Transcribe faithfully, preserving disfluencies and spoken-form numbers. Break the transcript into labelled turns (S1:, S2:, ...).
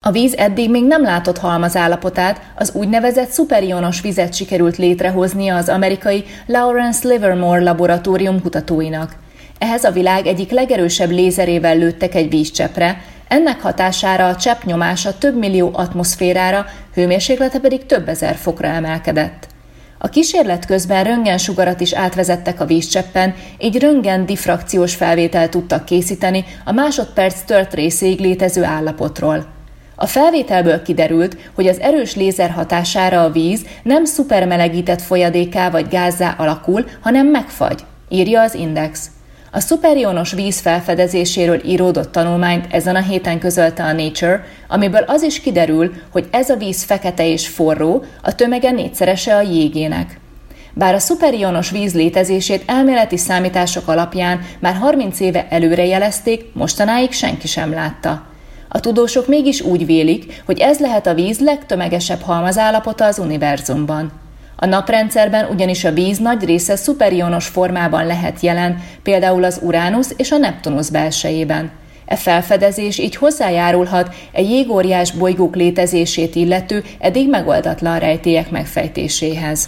S1: A víz eddig még nem látott halmazállapotát, az úgynevezett szuperionos vizet sikerült létrehoznia az amerikai Lawrence Livermore laboratórium kutatóinak. Ehhez a világ egyik legerősebb lézerével lőttek egy vízcseppre, ennek hatására a csepp nyomása több millió atmoszférára, hőmérséklete pedig több ezer fokra emelkedett. A kísérlet közben röntgensugarat is átvezettek a vízcseppen, így röntgen-diffrakciós felvételt tudtak készíteni a másodperc tört részéig létező állapotról. A felvételből kiderült, hogy az erős lézer hatására a víz nem szupermelegített folyadékká vagy gázzá alakul, hanem megfagy, írja az Index. A szuperionos víz felfedezéséről íródott tanulmányt ezen a héten közölte a Nature, amiből az is kiderül, hogy ez a víz fekete és forró, a tömege négyszerese a jégének. Bár a szuperionos víz létezését elméleti számítások alapján már harminc éve előre jelezték, mostanáig senki sem látta. A tudósok mégis úgy vélik, hogy ez lehet a víz legtömegesebb halmazállapota az univerzumban. A naprendszerben ugyanis a víz nagy része szuperionos formában lehet jelen, például az Uránusz és a Neptunusz belsejében. E felfedezés így hozzájárulhat egy jégóriás bolygók létezését illető eddig megoldatlan rejtélyek megfejtéséhez.